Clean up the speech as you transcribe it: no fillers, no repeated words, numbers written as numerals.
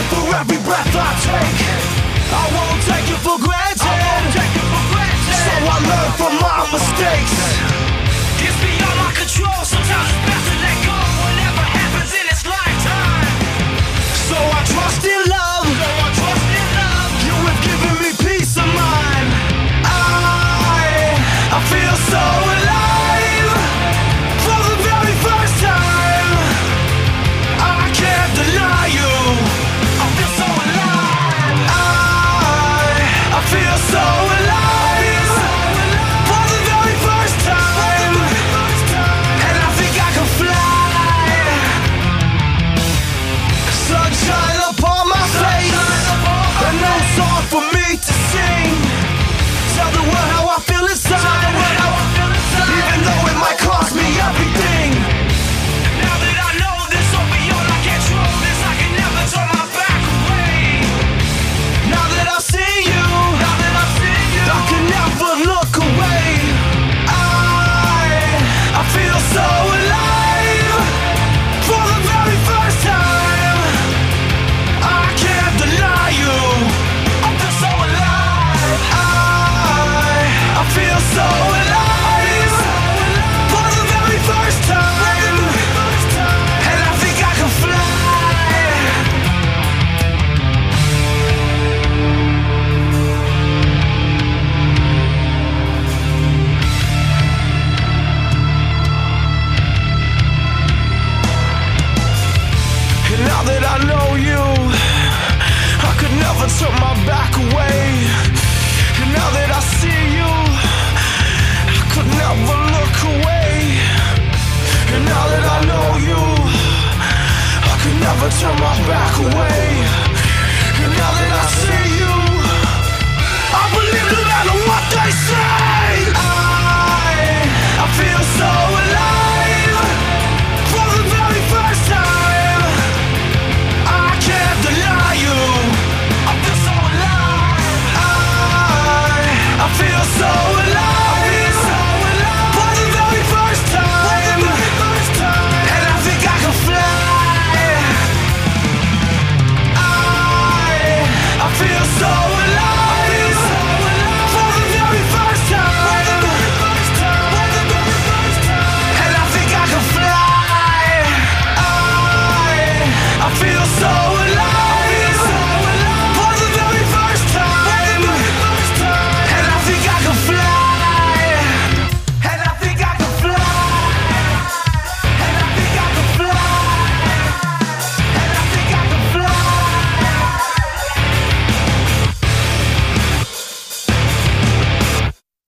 For every breath I take, I won't take it for granted. So I learn from my mistakes. It's beyond my control. Sometimes it's best to let go. Whatever happens in its lifetime. So I trust in love. You have given me peace of mind. I feel so alive for the very first time. I can't deny you. I feel so alive. I feel so alive for the very first time. And I think I can fly. Sunshine upon my face, a new song for me to sing. Tell the world how I feel inside, even though it might cost me everything. Now that I know this, so beyond I control this, I can never turn my back away. Now that I see you, I can never look away. I feel so alive for the very first time. I can't deny you. I feel so alive. I feel so alive for the very first time. And I think I can fly. And now that I know you, I could never turn my back away. And now that I see you, I could never look away. And now that I know you, I could never turn my back away. And now that I see you, I believe no matter what they say. I feel so